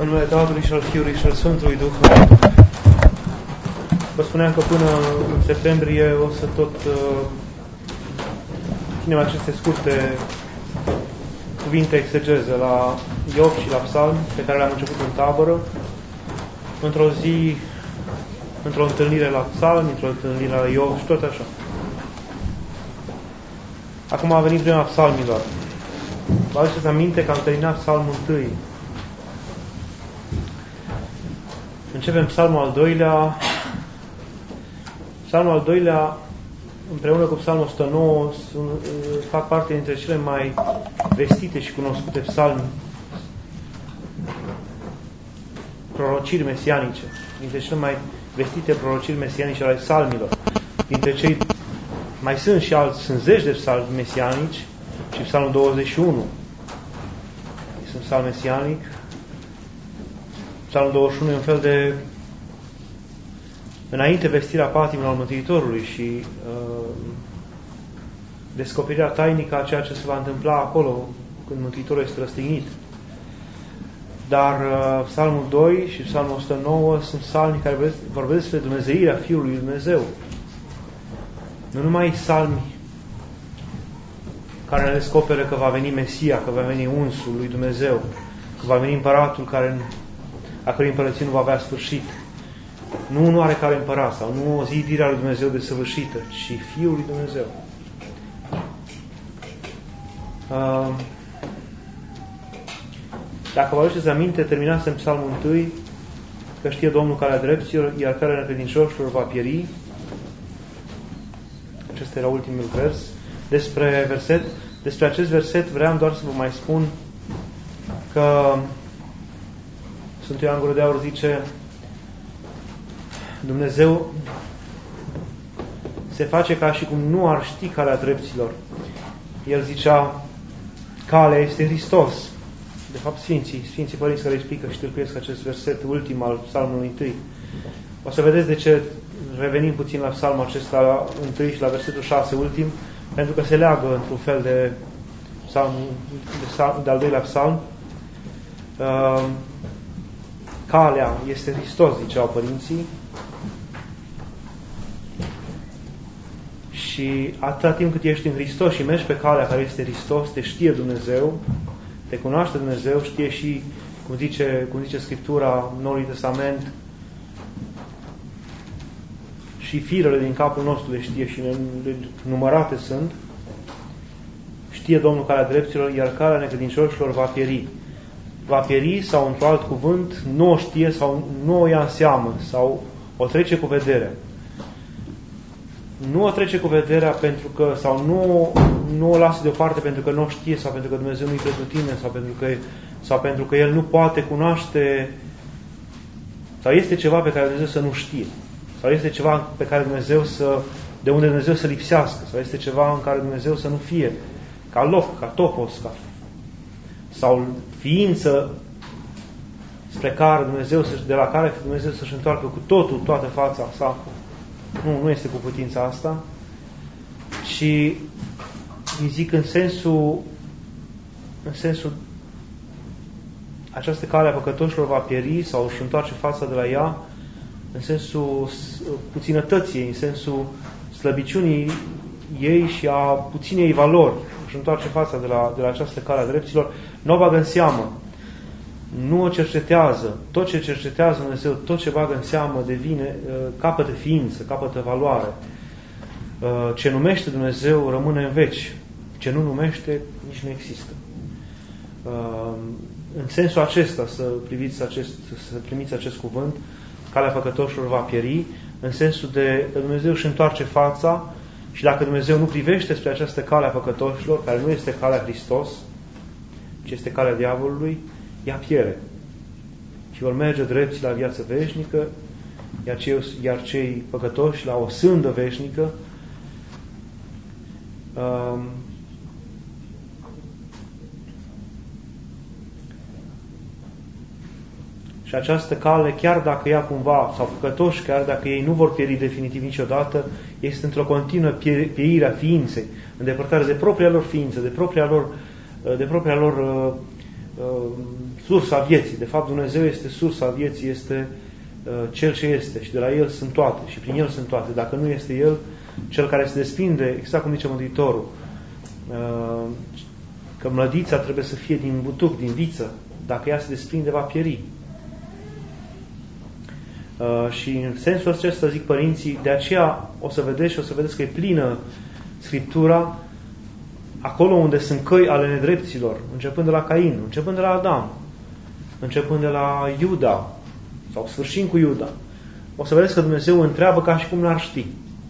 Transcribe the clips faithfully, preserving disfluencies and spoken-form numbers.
În numele Tatălui și al Fiului și al Sfântului Duh. Vă spuneam că până în septembrie o să tot uh, ținem aceste scurte cuvinte exegeze la Iov și la Psalm, pe care le-am început în tabără, într-o zi, într-o întâlnire la Psalm, într-o întâlnire la Iov și tot așa. Acum a venit vremea psalmilor. Vă aduceți aminte că am terminat psalmul întâi. Începem psalmul al doilea. Psalmul al doilea, împreună cu psalmul o sută nouă, sunt, fac parte dintre cele mai vestite și cunoscute psalmi, prorociri mesianice, dintre cele mai vestite prorociri mesianice ale psalmilor. Dintre cei mai sunt și alți, sunt zeci de psalmi mesianici și psalmul douăzeci și unu este un psalm mesianic. Psalmul douăzeci și unu e un fel de înainte vestirea patimilor al Mântuitorului și uh, descoperirea tainică a ceea ce se va întâmpla acolo când Mântuitorul este răstignit. Dar uh, psalmul doi și psalmul o sută nouă sunt psalmi care vorbesc despre dumnezeirea Fiului lui Dumnezeu. Nu numai psalmi care ne descoperă că va veni Mesia, că va veni unsul lui Dumnezeu, că va veni împăratul care, a cărui împărăție nu va avea sfârșit. Nu un oarecare împărat sau nu o zidire a lui Dumnezeu desăvârșită, ci Fiul lui Dumnezeu. Uh, dacă vă aduceți aminte, terminasem psalmul întâi, că știe Domnul calea drepților, iar calea necredincioșilor va pieri. Acesta era ultimul vers. Despre verset, despre acest verset vreau doar să vă mai spun că Sfântul Ioan Gură de Aur zice: Dumnezeu se face ca și cum nu ar ști calea drepților. El zicea, calea este Hristos. De fapt, Sfinții, Sfinții Părinți care explică și tâlcuiesc acest verset ultim al psalmului întâi. O să vedeți de ce revenim puțin la psalmul acesta la întâi și la versetul șase ultim, pentru că se leagă într-un fel de, psalm, de, psalm, de al doilea psalm. Uh, calea este Hristos, ziceau părinții. Și atâta timp cât ești în Hristos și mergi pe calea care este Hristos, te știe Dumnezeu, te cunoaște Dumnezeu, știe și, cum zice, cum zice Scriptura Noului Testament, și firele din capul nostru le știe și numărate sunt. Știe Domnul calea drepților, iar calea necredincioșilor va pieri. Va pieri sau, într-un alt cuvânt, nu o știe sau nu o ia în seamă sau o trece cu vederea. Nu o trece cu vederea pentru că, sau nu, nu o lasă deoparte pentru că nu o știe sau pentru că Dumnezeu nu-i pretutindeni sau pentru că, sau pentru că El nu poate cunoaște, sau este ceva pe care Dumnezeu să nu știe, sau este ceva pe care Dumnezeu să, de unde Dumnezeu să lipsească, sau este ceva în care Dumnezeu să nu fie ca loc, ca topos, ca, sau ființă spre care Dumnezeu, de la care Dumnezeu să-și întoarcă cu totul, toată fața sa. Nu, nu este cu putința asta, ci îi zic în sensul, în sensul această cale a păcătoșilor va pieri sau își întoarce fața de la ea, în sensul puținătății, în sensul slăbiciunii ei și a puținei valori, își întoarce fața de la, de la această cale a drepților, nu o bagă în seamă, nu o cercetează. Tot ce cercetează Dumnezeu, tot ce bagă în seamă devine, capătă ființă, capătă valoare. Ce numește Dumnezeu rămâne în veci. Ce nu numește, nici nu există. În sensul acesta să priviți acest, să primiți acest cuvânt, calea păcătoșilor va pieri, în sensul de că Dumnezeu își întoarce fața și dacă Dumnezeu nu privește spre această cale a păcătoșilor, care nu este calea Hristos, ci este calea diavolului, ea piere. Și vor merge drepți la viață veșnică, iar cei, iar cei păcătoși la o sândă veșnică. Um, și această cale, chiar dacă ea cumva, sau păcătoși, chiar dacă ei nu vor pieri definitiv niciodată, este într-o continuă pieire a ființei, îndepărtare de propria lor ființă, de propria lor, de propria lor uh, sursa vieții. De fapt, Dumnezeu este sursa vieții, este uh, Cel ce este și de la El sunt toate și prin El sunt toate. Dacă nu este El, Cel care se desprinde, exact cum zice Mântuitorul, uh, că mlădița trebuie să fie din butuc, din viță. Dacă ea se desprinde, va pieri. Uh, și în sensul acesta, zic părinții, de aceea o să vedeți și o să vedeți că e plină Scriptura acolo unde sunt căi ale nedrepților, începând de la Cain, începând de la Adam, începând de la Iuda, sau sfârșind cu Iuda. O să vedeți că Dumnezeu întreabă ca și cum n-ar ști.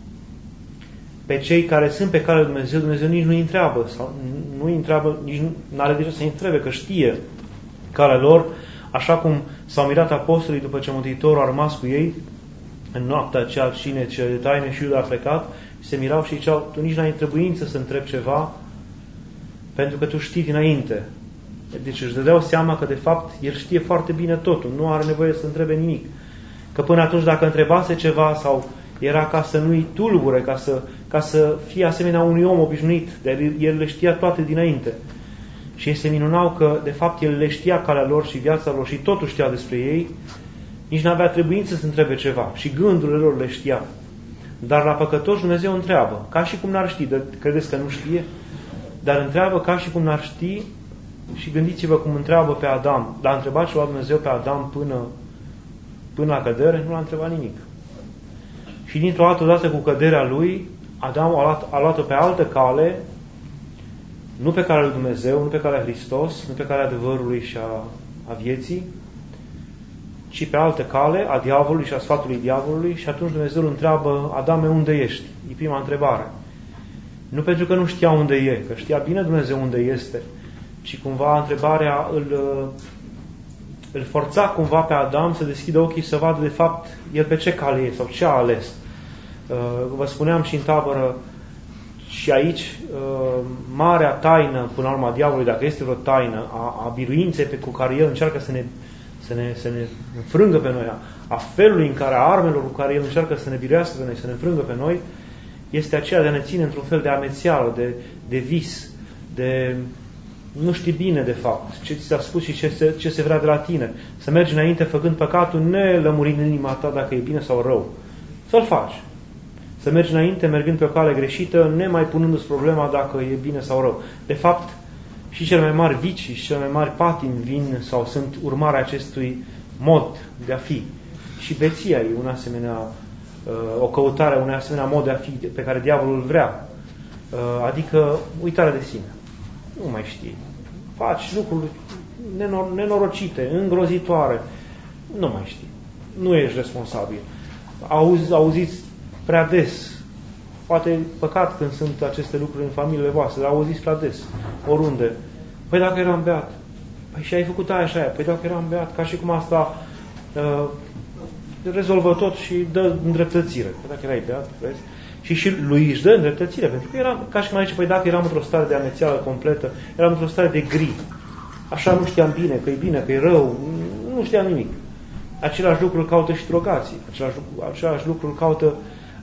Pe cei care sunt pe calea lui Dumnezeu, Dumnezeu nici nu-i întreabă, sau nu-i întreabă, nici nu are de ce să-i întrebe, că știe calea lor, așa cum s-au mirat apostolii după ce Mântuitorul a rămas cu ei în noaptea aceea cine ce taine și Iuda a plecat, și se mirau și ziceau, tu nici n-ai întrebuință să întrebi ceva, pentru că tu știi dinainte. Deci își dădeau seama că de fapt el știe foarte bine totul, nu are nevoie să întrebe nimic. Că până atunci dacă întrebase ceva sau era ca să nu-i tulbure, ca să, ca să fie asemenea unui om obișnuit, dar el le știa toate dinainte. Și ei se minunau că de fapt el le știa calea lor și viața lor și totul știa despre ei, nici n-avea trebuință să întrebe ceva și gândurile lor le știa. Dar la păcătoși Dumnezeu întreabă, ca și cum n-ar ști, de, credeți că nu știe? Dar întreabă ca și cum n-ar ști. Și gândiți-vă cum întreabă pe Adam. L-a întrebat și la Dumnezeu pe Adam până, până la cădere? Nu l-a întrebat nimic. Și dintr-o altă dată cu căderea lui, Adam a luat, a luat-o pe altă cale, nu pe calea lui Dumnezeu, nu pe calea Hristos, nu pe calea adevărului și a, a vieții, ci pe altă cale, a diavolului și a sfatului diavolului, și atunci Dumnezeu îl întreabă, Adame, unde ești? E prima întrebare. Nu pentru că nu știa unde e, că știa bine Dumnezeu unde este, ci cumva întrebarea îl, îl forța cumva pe Adam să deschidă ochii să vadă de fapt el pe ce cale e sau ce a ales. Vă spuneam și în tabără și aici marea taină, până la urmă, a diavolului, dacă este vreo taină, a, a biruinței pe cu care el încearcă să ne, să ne, să ne înfrângă pe noi, a, a felului în care, a armelor cu care el încearcă să ne biruiască pe noi, să ne înfrângă pe noi, este aceea de a ne ține într-un fel de amețeală, de, de vis, de nu știi bine de fapt ce ți s-a spus și ce se, ce se vrea de la tine. Să mergi înainte făcând păcatul, nelămurind în inima ta dacă e bine sau rău. Să-l faci. Să mergi înainte mergând pe o cale greșită, nemai punându-ți problema dacă e bine sau rău. De fapt, și cele mai mari vicii și cele mai mari patimi vin sau sunt urmarea acestui mod de a fi. Și beția e un asemenea, o căutare, un asemenea mod de a fi pe care diavolul îl vrea. Adică uitarea de sine. Nu mai știi. Faci lucruri nenor- nenorocite, îngrozitoare. Nu mai știi. Nu ești responsabil. Auzi, auziți prea des. Poate păcat când sunt aceste lucruri în familiile voastre, dar auziți prea des. Oriunde. Păi dacă eram beat. Păi și ai făcut aia și aia. Păi dacă eram beat, ca și cum asta uh, rezolvă tot și dă îndreptățire. Păi dacă erai beat, vezi? Și și lui își dă îndreptățire, pentru că eram, ca și cum aici, păi dacă eram într-o stare de amețeală completă, eram într-o stare de gri. Așa nu știam bine, că e bine, că e rău, nu știam nimic. Același lucru îl caută și drogații, același, același lucru îl caută,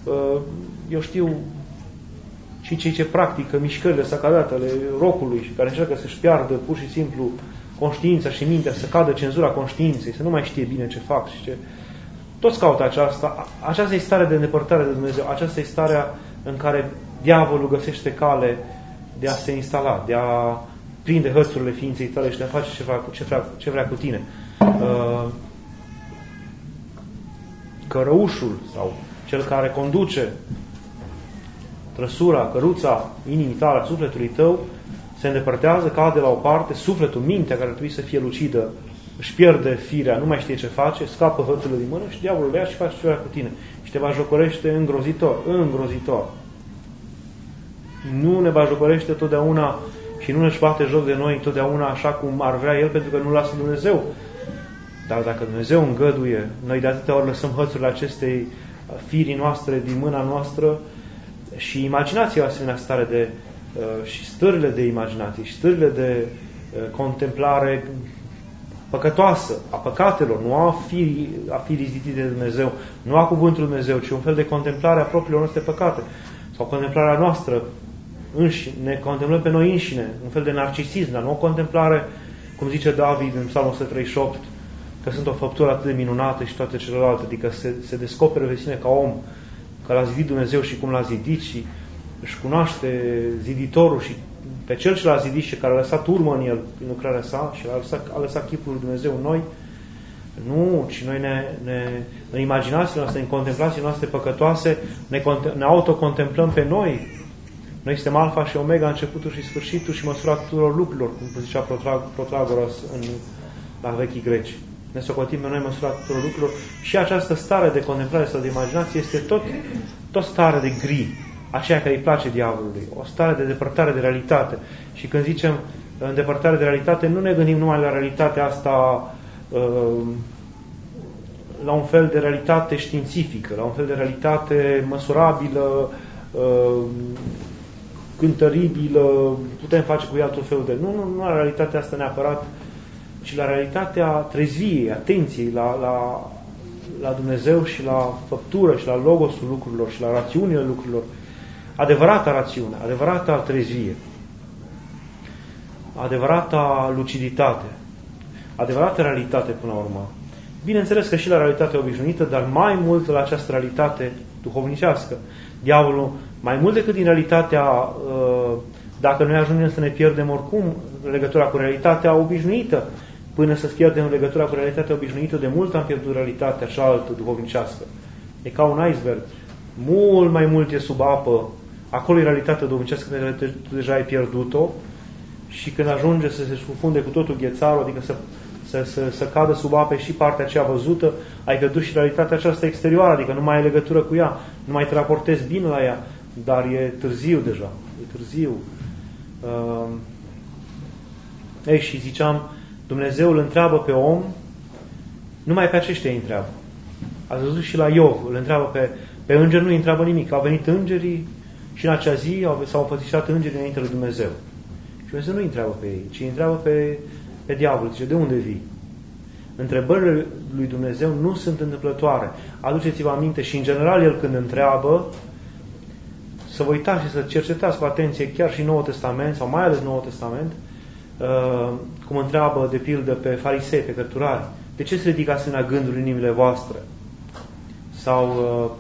eu știu, și cei ce practică mișcările sacradate ale rocului și care încearcă să-și piardă pur și simplu conștiința și mintea, să cadă cenzura conștiinței, să nu mai știe bine ce fac și ce... Toți caută aceasta. Aceasta e starea de îndepărtare de Dumnezeu. Aceasta e starea în care diavolul găsește cale de a se instala, de a prinde hărțurile ființei tale și de a face ce vrea, ce vrea, ce vrea cu tine. Cărăușul sau cel care conduce trăsura, căruța inimii tale, sufletului tău, se îndepărtează, cade la o parte, sufletul, mintea care ar trebui să fie lucidă, își pierde firea, nu mai știe ce face, scapă hărțurile din mână și diavolul le ia și face ce vrea cu tine. Și te bajocorește îngrozitor, îngrozitor. Nu ne bajocorește totdeauna și nu ne-și bate joc de noi totdeauna așa cum ar vrea El, pentru că nu lasă Dumnezeu. Dar dacă Dumnezeu îngăduie, noi de atâtea ori lăsăm hărțurile acestei firii noastre din mâna noastră și imaginația o asemenea stare de și stările de imaginație și stările de contemplare păcătoasă, a păcatelor, nu a fi, a fi rizitite de Dumnezeu, nu a cuvântul Dumnezeu, ci un fel de contemplare a propriilor noastre păcate, sau contemplarea noastră înșine, ne contemplăm pe noi înșine, un fel de narcisism, dar nu o contemplare cum zice David în Psalmul o sută treizeci și opt, că sunt o făptură atât de minunată și toate celelalte, adică se, se descoperă pe sine ca om, că l-a zidit Dumnezeu și cum l-a zidit și își cunoaște ziditorul și pe cel ce l-a zidit și care a lăsat urmă în el, în lucrarea sa și a lăsat, a lăsat chipul lui Dumnezeu în noi. Nu, ci noi ne, ne, în imaginațiile noastre, în contemplațiile noastre păcătoase, ne, ne autocontemplăm pe noi. Noi suntem alfa și omega, începutul și sfârșitul și măsura tuturor lucrurilor, cum zicea Protagoras în, la vechii greci. Ne socotim pe noi măsura tuturor lucrurilor și această stare de contemplare sau de imaginație este tot, tot stare de gri, aceea care îi place diavolului, o stare de depărtare de realitate. Și când zicem îndepărtare de realitate, nu ne gândim numai la realitatea asta, la un fel de realitate științifică, la un fel de realitate măsurabilă, cântăribilă, putem face cu ea tot felul de... Nu, nu, nu la realitatea asta neapărat, ci la realitatea trezviei, atenției la, la, la Dumnezeu și la făptură și la logosul lucrurilor și la rațiunile lucrurilor. Adevărata rațiune, adevărata trezvie, adevărata luciditate, adevărată realitate până la urmă. Bineînțeles că și la realitatea obișnuită, dar mai mult la această realitate duhovnicească. Diavolul, mai mult decât din realitatea, dacă noi ajungem să ne pierdem oricum legătura cu realitatea obișnuită, până să pierdem legătura cu realitatea obișnuită, de mult am pierdut realitatea cealaltă duhovnicească. E ca un iceberg. Mult mai mult e sub apă. Acolo e realitatea duhovnicească, când tu deja ai pierdut-o și când ajunge să se scufunde cu totul ghețarul, adică să, să, să, să cadă sub apă și partea aceea văzută, ai pierdut și realitatea aceasta exterioară, adică nu mai ai legătură cu ea, nu mai te raportezi bine la ea, dar e târziu deja, e târziu. Uh, ei, și ziceam, Dumnezeu îl întreabă pe om, numai pe aceștia îi întreabă. Ați văzut și la Iov, îl întreabă pe, pe înger, nu îi întreabă nimic. Au venit îngerii și în acea zi s-au înfățișat îngerii înainte lui Dumnezeu. Și Dumnezeu nu îi întreabă pe ei, ci îi întreabă pe, pe diavol. Zice, de unde vii? Întrebările lui Dumnezeu nu sunt întâmplătoare. Aduceți-vă aminte și în general el când întreabă, să vă uitați și să cercetați cu atenție chiar și Noul Testament, sau mai ales Noul Testament, uh, cum întreabă de pildă pe farisei, pe cărturari, de ce se ridică asemenea gânduri în inimile voastre? Sau uh,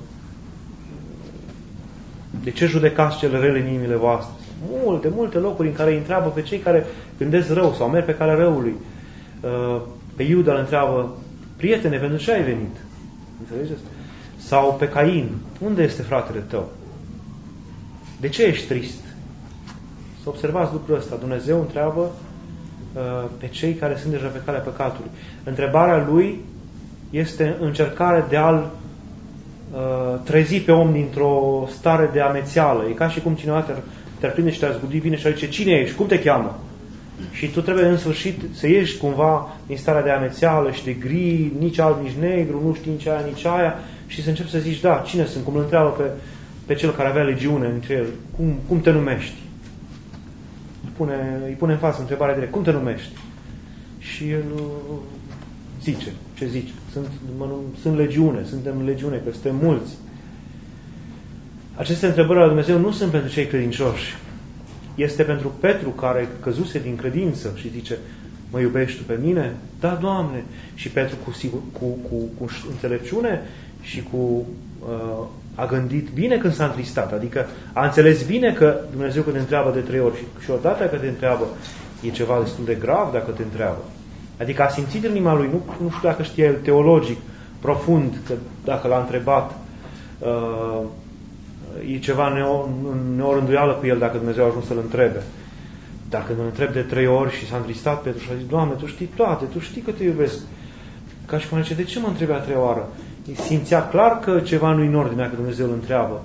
de ce judecați cele rele în inimile voastre? Multe, multe locuri în care îi întreabă pe cei care gândesc rău sau merg pe calea răului. Uh, pe Iuda îl întreabă, prietene, pentru ce ai venit? Înțelegeți? Sau pe Cain, unde este fratele tău? De ce ești trist? Să observați lucrul ăsta. Dumnezeu întreabă uh, pe cei care sunt deja pe calea păcatului. Întrebarea lui este încercare de a-l uh, trezi pe om dintr-o stare de amețeală. E ca și cum cineva te-ar, te-ar prinde și te-ar zgudi, vine și ar zice, cine ești? Cum te cheamă? Și tu trebuie în sfârșit să ieși cumva din starea de amețeală și de gri, nici alb, nici negru, nu știi nici aia, nici aia, și să începi să zici, da, cine sunt? Cum îl întreabă pe, pe cel care avea legiune între el, cum, cum te numești? Îi pune, îi pune în față întrebarea direct, cum te numești? Și el zice, ce zice? Sunt, mă, sunt legiune, suntem legiune, că suntem mulți. Aceste întrebări la Dumnezeu nu sunt pentru cei credincioși. Este pentru Petru care căzuse din credință și zice, mă iubești tu pe mine? Da, Doamne. Și Petru cu, sigur, cu, cu, cu înțelepciune și cu uh, a gândit bine când s-a întristat. Adică a înțeles bine că Dumnezeu când te întreabă de trei ori și, și odată că te întreabă e ceva destul de grav dacă te întreabă. Adică a simțit în inima lui, nu, nu știu dacă știe el teologic, profund, că dacă l-a întrebat uh, e ceva neorânduială cu el dacă Dumnezeu a ajuns să-l întrebe. Dacă îl întreb de trei ori și s-a întristat Petru și a zis, Doamne, Tu știi toate, Tu știi că Te iubesc. Ca și cum zice, de ce mă întrebi a treia oară? Simțea clar că ceva nu-i în ordine dacă Dumnezeu îl întreabă.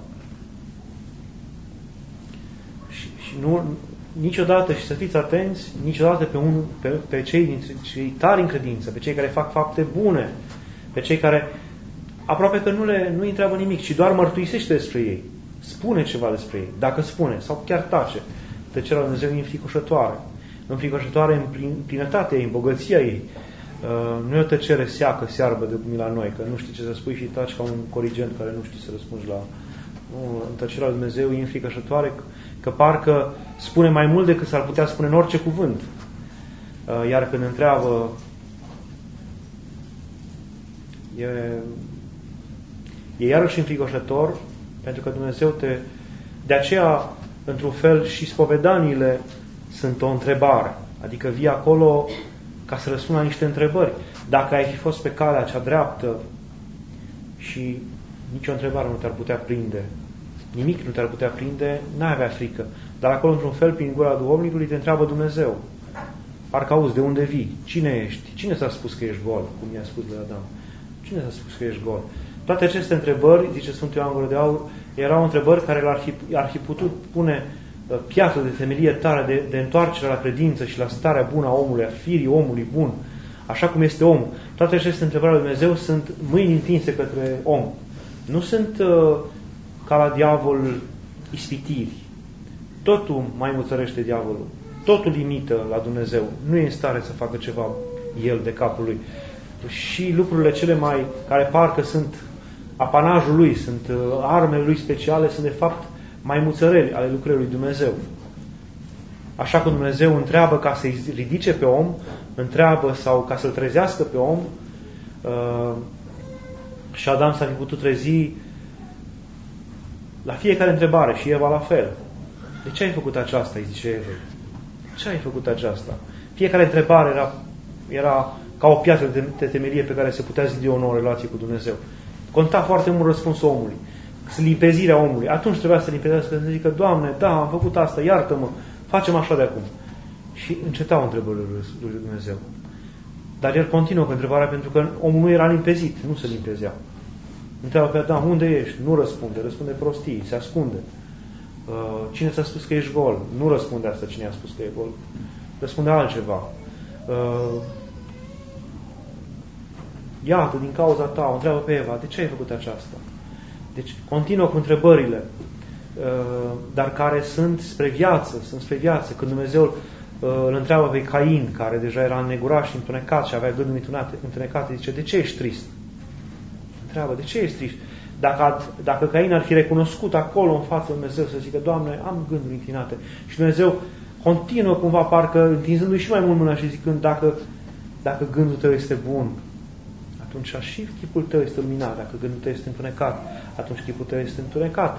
Și, și nu, niciodată, și să fiți atenți, niciodată pe, un, pe, pe cei dintre cei tari în credință, pe cei care fac fapte bune, pe cei care aproape că nu le nu întreabă nimic, ci doar mărturisește despre ei. Spune ceva despre ei. Dacă spune, sau chiar tace, tăcerea lui Dumnezeu e înfricoșătoare. Înfricoșătoare în plin, plinătatea ei, în bogăția ei. Uh, nu e o tăcere seacă, searbă de cum e la noi, că nu știi ce să spui și taci ca un corigent care nu știe să răspunzi la... Nu, în tăcerea lui Dumnezeu e înfricoșătoare, că, că parcă spune mai mult decât s-ar putea spune în orice cuvânt. Iar când întreabă, e, e iarăși înfricoșător, pentru că Dumnezeu te... De aceea, într-un fel, și spovedaniile sunt o întrebare. Adică vii acolo ca să răspunzi la niște întrebări. Dacă ai fi fost pe calea cea dreaptă și nicio întrebare nu te-ar putea prinde, nimic nu te-ar putea prinde, n-ai avea frică. Dar acolo, într-un fel, prin gura duhovnicului, te întreabă Dumnezeu. Parcă auzi, de unde vii? Cine ești? Cine s-a spus că ești gol? Cum i-a spus lui Adam. Cine s-a spus că ești gol? Toate aceste întrebări, zice Sfântul Ioan Gură de Aur, erau întrebări care l-ar fi, ar fi putut pune piatră de temelie tare de, de întoarcere la credință și la starea bună a omului, a firii omului bun, așa cum este omul. Toate aceste întrebări ale lui Dumnezeu sunt mâini întinse către om. Nu sunt uh, ca la diavol ispitiri. Totul mai muțărește diavolul. Totul imită la Dumnezeu. Nu e în stare să facă ceva el de capul lui. Și lucrurile cele mai, care parcă sunt apanajul lui, sunt uh, armele lui speciale, sunt de fapt mai muțăreli ale lucrării lui Dumnezeu. Așa cum Dumnezeu întreabă ca să-i ridice pe om, întreabă sau ca să-l trezească pe om, uh, și Adam s-ar fi putut trezi la fiecare întrebare și Eva la fel. De ce ai făcut aceasta, îi zice Eva? De ce ai făcut aceasta? Fiecare întrebare era, era ca o piatră de temelie pe care se putea zidi o nouă relație cu Dumnezeu. Conta foarte mult răspunsul omului, limpezirea omului. Atunci trebuia să limpezească, să zică, Doamne, da, am făcut asta, iartă-mă, facem așa de acum. Și încetau întrebările lui Dumnezeu. Dar el continuă cu întrebarea pentru că omul nu era limpezit, nu se limpezea. Întreabă pe Adam, unde ești? Nu răspunde, răspunde prostii, se ascunde. Cine ți-a spus că ești gol? Nu răspunde asta cine a spus că e gol. Răspunde altceva. Iată, din cauza ta, o întreabă pe Eva, de ce ai făcut aceasta? Deci, continuă cu întrebările, dar care sunt spre viață, sunt spre viață. Când Dumnezeu îl întreabă pe Cain, care deja era înnegurat și întunecat și avea gânduri întunecate, zice, de ce ești trist? Întreabă, de ce ești trist? Dacă, dacă Cain ar fi recunoscut acolo în fața lui Dumnezeu să zică, Doamne, am gânduri înclinate. Și Dumnezeu continuă cumva parcă întinzându-i și mai mult mâna și zicând, dacă, dacă gândul tău este bun, atunci și chipul tău este luminat. Dacă gândul tău este întunecat, atunci chipul tău este întunecat.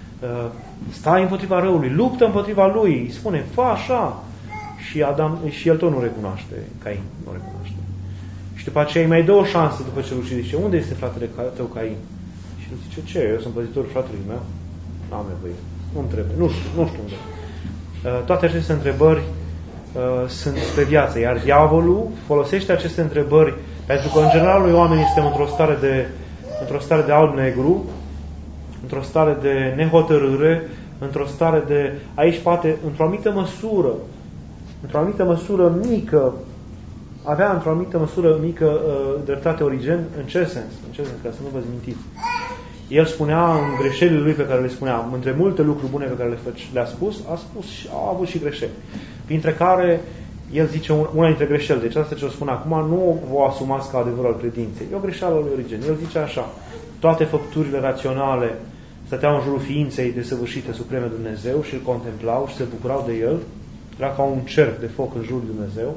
Stai împotriva răului, luptă împotriva lui, îi spune, fă așa. Și, Adam, și el tot nu recunoaște, Cain nu recunoaște. Și după aceea îi mai dă o șansă după ce îl ucide. Zice, unde este fratele tău Cain? Și el zice, ce? Eu sunt păzitorul fratelui meu? N-am nevoie. Nu-mi trebuie. Nu știu, nu știu unde. Toate aceste întrebări uh, sunt spre viață. Iar diavolul folosește aceste întrebări pentru că, în general, noi oamenii suntem într-o stare de, într-o stare de alb-negru, într-o stare de nehotărâre, într-o stare de... Aici poate, într-o anumită măsură, într-o anumită măsură mică, avea într-o anumită măsură mică uh, dreptate Origen. În ce sens? În ce sens? Ca să nu vă zmintiți. El spunea în greșelile lui pe care le spunea, între multe lucruri bune pe care le le-a spus, a spus și a avut și greșeli. Printre care, el zice una dintre greșeli, deci asta ce o spun acum, nu o asumați ca adevăr al credinței. E o greșeală lui Origen. El zice așa, toate făpturile raționale stăteau în jurul ființei desăvârșite supreme Dumnezeu și îl contemplau și se bucurau de el. Era ca un cerc de foc în jurul Dumnezeu.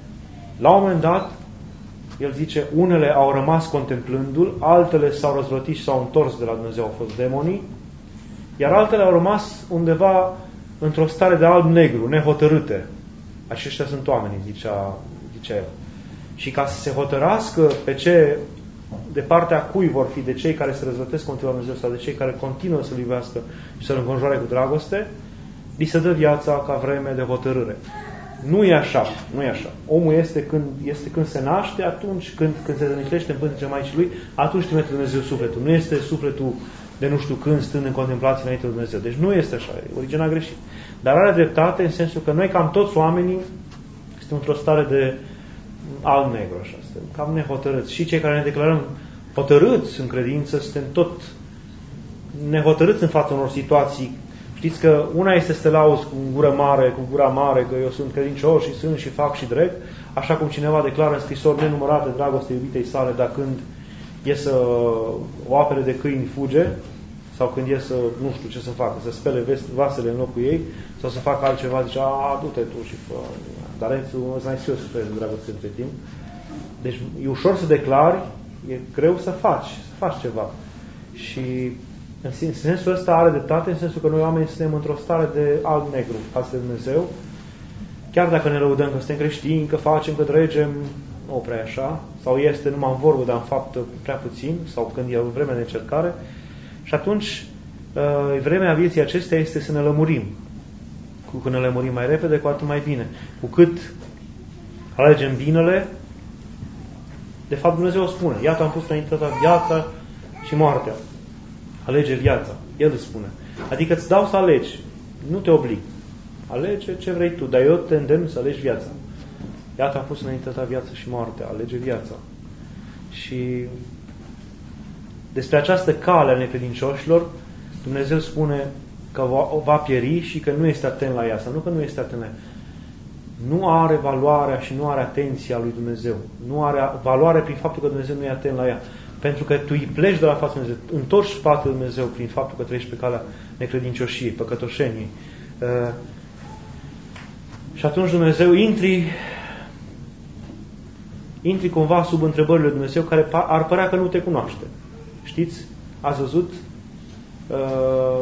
La un moment dat, el zice, unele au rămas contemplându-l, altele s-au răzvrătit și s-au întors de la Dumnezeu, au fost demonii, iar altele au rămas undeva într-o stare de alb-negru, nehotărâte. Aceștia sunt oamenii, zicea, zicea el. Și ca să se hotărască pe ce, de partea cui vor fi, de cei care se răzvrătesc contra Dumnezeu sau de cei care continuă să-L iubească și să-L înconjoare cu dragoste, li se dă viața ca vreme de hotărâre. Nu e așa, nu e așa. Omul este când, este când se naște, atunci când, când se zămislește în pântecele Maicii Lui, atunci trimite Dumnezeu sufletul. Nu este sufletul de nu știu când, stând în contemplație înainte de Dumnezeu. Deci nu este așa, Origen a greșit. Dar are dreptate în sensul că noi, cam toți oamenii, suntem într-o stare de alb-negru, așa, suntem cam nehotărâți. Și cei care ne declarăm hotărâți în credință, suntem tot nehotărâți în fața unor situații. Știți că una este să te lauzi cu gură mare, cu gura mare, că eu sunt credincios și sunt și fac și drept, așa cum cineva declară în scrisori nenumărate dragoste iubitei sale, dar când e să o apere de câini fuge, sau când e să, nu știu ce să facă, să spele vasele în locul ei, sau să facă altceva, zice, a, du-te tu și fă, talentul îți mai scrie o suflet de dragoste între timp. Deci e ușor să declari, e greu să faci, să faci ceva. Și în sensul ăsta are dreptate, în sensul că noi oamenii suntem într-o stare de alb-negru față de Dumnezeu. Chiar dacă ne lăudăm că suntem creștini, că facem, că dregem, nu prea așa, sau este numai în vorbă, dar în fapt prea puțin, sau când e o vreme de încercare. Și atunci, vremea vieții acestea este să ne lămurim. Cu cât ne lămurim mai repede, cu atât mai bine. Cu cât alegem binele, de fapt Dumnezeu o spune, iată am pus înaintea ta viața și moartea. Alege viața. El îți spune. Adică îți dau să alegi. Nu te oblig. Alege ce vrei tu, dar eu te îndemn să alegi viața. Iată am pus înaintea ta viața și moartea. Alege viața. Și despre această cale a necredincioșilor, Dumnezeu spune că va, va pieri și că nu este atent la ea. Sau nu că nu este atent la ea. Nu are valoarea și nu are atenția lui Dumnezeu. Nu are valoare prin faptul că Dumnezeu nu e atent la ea. Pentru că tu îi pleci de la fața Dumnezeu, întorci spatele Dumnezeu prin faptul că treci pe calea necredincioșiei, păcătoșeniei. Uh, și atunci Dumnezeu intri intri cumva sub întrebările lui Dumnezeu care ar părea că nu te cunoaște. Știți? Ați văzut? Uh,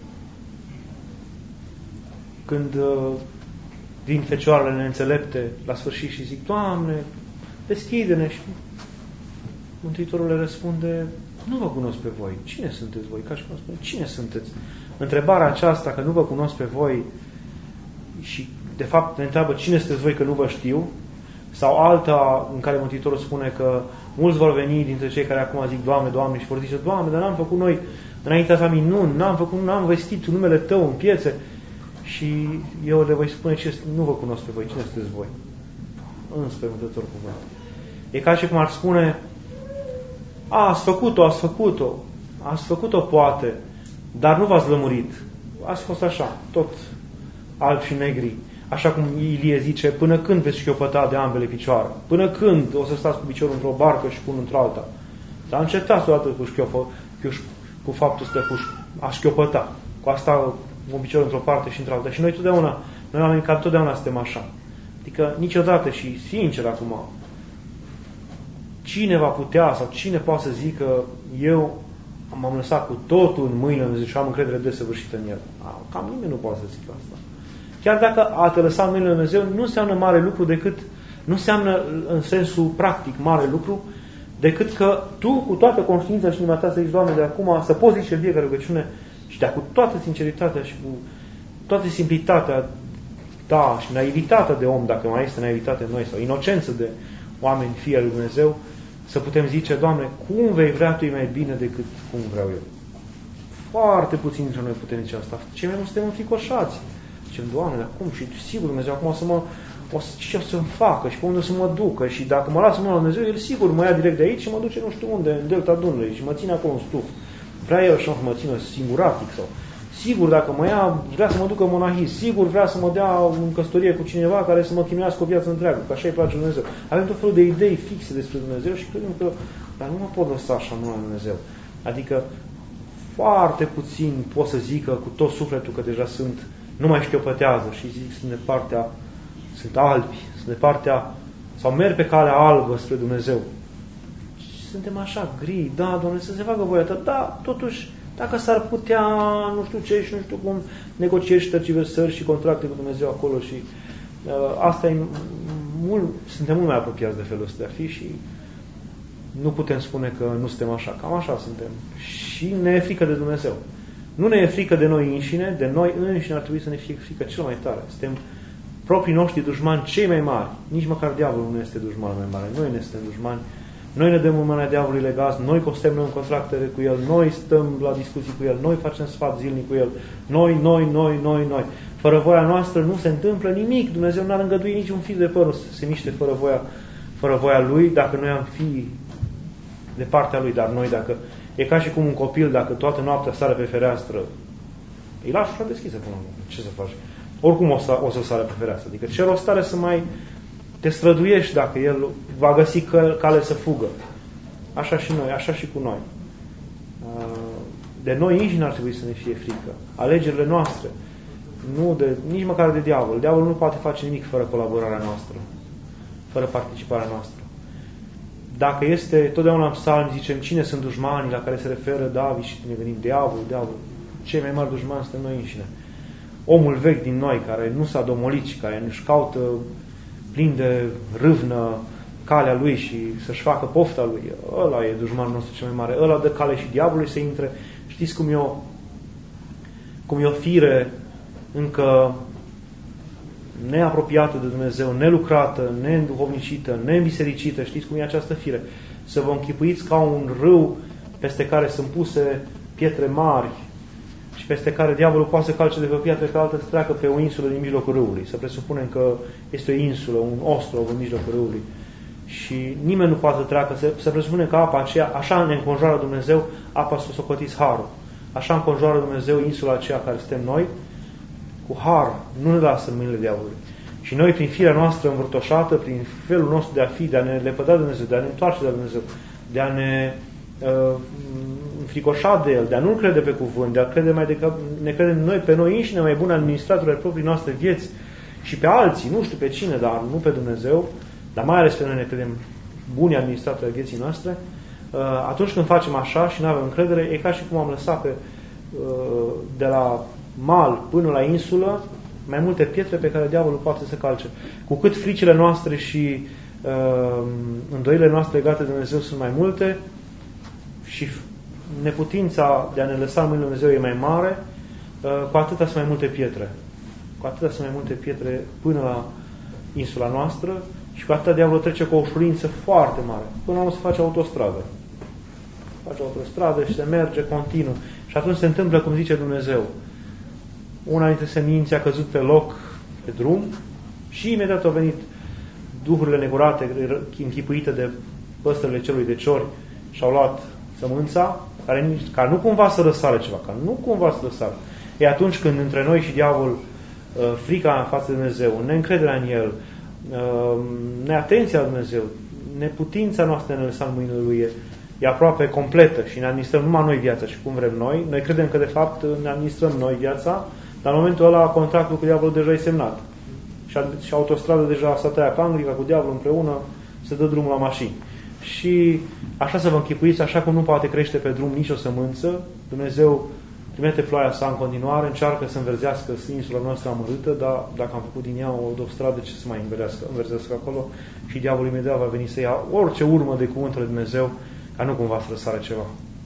când uh, vin fecioarele neînțelepte la sfârșit și zic, Doamne, deschide-ne, și Mântuitorul le răspunde, nu vă cunosc pe voi. Cine sunteți voi? Ca și cum spune, cine sunteți? Întrebarea aceasta, că nu vă cunosc pe voi și de fapt ne întreabă cine sunteți voi că nu vă știu, sau alta în care Mântuitorul spune că mulți vor veni dintre cei care acum zic Doamne, Doamne și vor zice, Doamne, dar n-am făcut noi înaintea ta minuni, n-am făcut, n-am vestit numele Tău în piețe. Și eu le voi spune, ce, nu vă cunosc pe voi, cine sunteți voi? Înspăimântător cuvânt. E ca și cum ar spune, a, ați făcut-o, ați făcut-o, ați făcut-o poate, dar nu v-ați lămurit. Ați fost așa, tot albi și negri. Așa cum Ilie zice, până când veți șchiopăta de ambele picioare? Până când o să stați cu piciorul într-o barcă și cu unul într-alta? Dar încetați odată cu, șchiopă, cu, cu faptul ăsta cu a șchiopăta. Cu asta un picior într-o parte și într-alta. Și noi totdeauna, noi oamenii ca totdeauna suntem așa. Adică niciodată și sincer acum, cine va putea sau cine poate să zică eu m-am lăsat cu totul în mâinile Lui Dumnezeu și am încredere desăvârșită în El? Cam nimeni nu poate să zică asta. Chiar dacă a te lăsa în mâinile Lui Dumnezeu nu înseamnă mare lucru decât, nu înseamnă în sensul practic mare lucru, decât că tu cu toată conștiința și inima ta să zici, Doamne, de acum să poți zice fiecare rugăciune și de cu toată sinceritatea și cu toată simplitatea ta și naivitatea de om, dacă mai este naivitate în noi, sau inocență de oameni fii al lui Dumnezeu, să putem zice, Doamne, cum vei vrea Tu e mai bine decât cum vreau eu. Foarte puțin dintre noi putem zice asta. Cei mai mulți suntem înfricoșați. Zicem, Doamne, dar cum? Și sigur Dumnezeu acum o să mă, o să, ce o să-mi facă și pe unde să mă ducă și dacă mă lasă mâna la Dumnezeu, El sigur mă ia direct de aici și mă duce nu știu unde, în delta Dunării și mă ține acolo în stuf. Vrea El așa să mă țină singuratic sau sigur dacă mă ia, vrea să mă ducă monahist, sigur vrea să mă dea în căsătorie cu cineva care să mă chinuiască o viață întreagă, că așa îi place Dumnezeu. Avem tot felul de idei fixe despre Dumnezeu și credem că, dar nu mă pot lăsa așa în mâna lui Dumnezeu. Adică foarte puțin pot să zică cu tot sufletul că deja sunt, nu mai șchiopătează și zic sunt de partea, sunt albi, sunt de partea, sau merg pe calea albă spre Dumnezeu. Și suntem așa gri, da, Doamne, să se facă voia Ta, da, totuși, dacă s-ar putea, nu știu ce și nu știu cum, negocieri și tergiversări și contracte cu Dumnezeu acolo și uh, asta e mult, suntem mult mai apropiați de felul ăsta de a fi și nu putem spune că nu suntem așa, cam așa suntem. Și ne e frică de Dumnezeu. Nu ne e frică de noi înșine, de noi înșine ar trebui să ne fie frică cel mai tare. Suntem proprii noștri dușmani cei mai mari. Nici măcar diavolul nu este dușman mai mare. Noi ne suntem dușmani. Noi ne dăm în mâna diavolului legați, noi costemnăm contractele cu el, noi stăm la discuții cu el, noi facem sfat zilnic cu el, noi, noi, noi, noi, noi. Fără voia noastră nu se întâmplă nimic. Dumnezeu n-ar îngădui niciun fir de păr să se miște fără voia, fără voia Lui, dacă noi am fi de partea Lui. Dar noi, dacă e ca și cum un copil, dacă toată noaptea sară pe fereastră, îi lași ușa deschisă până la urmă. Ce să faci? Oricum o să, o să sară pe fereastră. Adică ce rost are să mai te străduiești dacă el va găsi cale să fugă. Așa și noi, așa și cu noi. De noi înșine ar trebui să ne fie frică. Alegerile noastre. Nu de, nici măcar de diavol. Diavolul nu poate face nimic fără colaborarea noastră, fără participarea noastră. Dacă este, totdeauna în psalm zicem cine sunt dușmanii la care se referă David și ne gândim diavolul, diavolul. Cei mai mari dușmani suntem noi înșine. Omul vechi din noi care nu s-a domolit și care nu-și caută plin de râvnă calea lui și să-și facă pofta lui, ăla e dușmanul nostru cel mai mare, ăla dă cale și diavolului să intre. Știți cum e o, cum e o fire încă neapropiată de Dumnezeu, nelucrată, neînduhovnicită, neînbisericită, știți cum e această fire? Să vă închipuiți ca un râu peste care sunt puse pietre mari și peste care diavolul poate să calce de pe o piatră pe altă, să treacă pe o insulă din mijlocul râului. Să presupunem că este o insulă, un ostrov în mijlocul râului. Și nimeni nu poate să treacă, să, să presupunem că apa aceea, așa ne înconjoară Dumnezeu, apa să o socotiți harul. Așa înconjoară Dumnezeu insula aceea care suntem noi, cu har, nu ne lasă în mâinile diavolului. Și noi, prin firea noastră învârtoșată, prin felul nostru de a fi, de a ne lepăda de Dumnezeu, de a ne întoarce de Dumnezeu, de a ne uh, înfricoșa de El, de a nu crede pe cuvânt, de a crede mai degrabă, ne credem noi pe noi înșine, mai buni administratori ai proprii noastre vieți și pe alții, nu știu pe cine, dar nu pe Dumnezeu, dar mai ales pe noi ne credem buni administratori ai vieții noastre, uh, atunci când facem așa și nu avem încredere, e ca și cum am lăsat pe, uh, de la mal până la insulă mai multe pietre pe care diavolul poate să calce. Cu cât fricile noastre și uh, îndoirile noastre legate de Dumnezeu sunt mai multe și neputința de a ne lăsa în mâinile Dumnezeu e mai mare, uh, cu atâta sunt mai multe pietre. Cu atâta sunt mai multe pietre până la insula noastră și cu atâta diavolul trece cu o ușurință foarte mare. Până la urmă se face autostradă. Face autostradă și se merge continuu. Și atunci se întâmplă cum zice Dumnezeu. Una dintre semințe a căzut pe loc, pe drum, și imediat au venit duhurile negurate, închipuite de păsările celui de ciori, și au luat sămânța, care, care nu cumva să răsară ceva, care nu cumva să răsară. E atunci când între noi și diavol, frica în față de Dumnezeu, neîncrederea în El, neatenția la Dumnezeu, neputința noastră ne lăsa în mâinile Lui e, e aproape completă și ne administrăm numai noi viața și cum vrem noi. Noi credem că de fapt ne administrăm noi viața, dar în momentul ăla contractul cu diavolul deja e semnat. Și, și autostradă deja s-a tăiat pangrica cu diavolul împreună, se dă drumul la mașini. Și așa să vă închipuiți, așa cum nu poate crește pe drum nicio sămânță, Dumnezeu trimite ploaia sa în continuare, încearcă să înverzească insula noastră amărâtă, dar dacă am făcut din ea o autostradă, ce să mai înverzească, înverzească acolo? Și diavolul imediat va veni să ia orice urmă de cuvântul lui Dumnezeu, ca nu cumva să răsare ceva.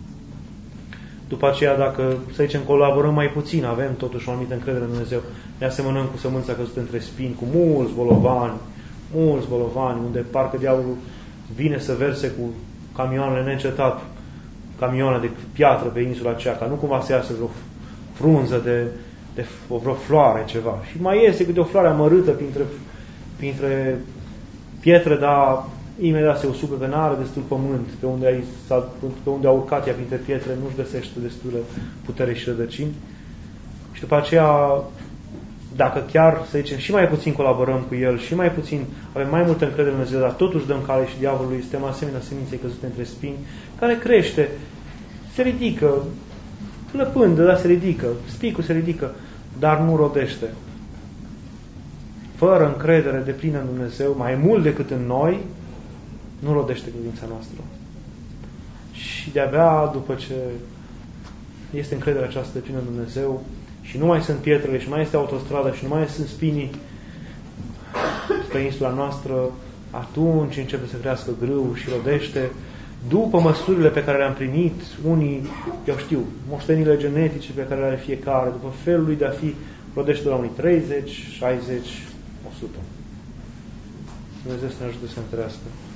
După aceea, dacă, să zicem, colaborăm mai puțin, avem totuși o anumită încredere în Dumnezeu, ne asemănăm cu sămânța căzută între spini, cu mulți bolovani, mulți bolovani, unde parcă diavolul vine să verse cu camioanele neîncetat, camioane de piatră pe insula aceea, ca nu cumva să iasă vreo frunză de, de vreo floare, ceva. Și mai este câte o floare amărâtă printre, printre pietre, dar imediat se usucă că n-are destul pământ pe unde, ai, pe unde a urcat ea printre pietre, nu-și găsește destulă putere și rădăcini. Și după aceea, dacă chiar, să zicem, și mai puțin colaborăm cu El, și mai puțin, avem mai multă încredere în Dumnezeu, dar totuși dăm cale și diavolului, suntem asemenea seminței căzute între spini, care crește, se ridică, lăpândă, dar se ridică, spicul se ridică, dar nu rodește. Fără încredere deplină în Dumnezeu, mai mult decât în noi, nu rodește credința noastră. Și de-abia după ce este încrederea aceasta deplină în Dumnezeu și nu mai sunt pietrele și mai este autostradă și nu mai sunt spinii pe insula noastră, atunci începe să crească grâu și rodește după măsurile pe care le-am primit, unii, eu știu, moștenile genetice pe care le are fiecare, după felul lui de a fi, rodește de la unii treizeci, șaizeci, o sută. Dumnezeu să ne ajute să întărească.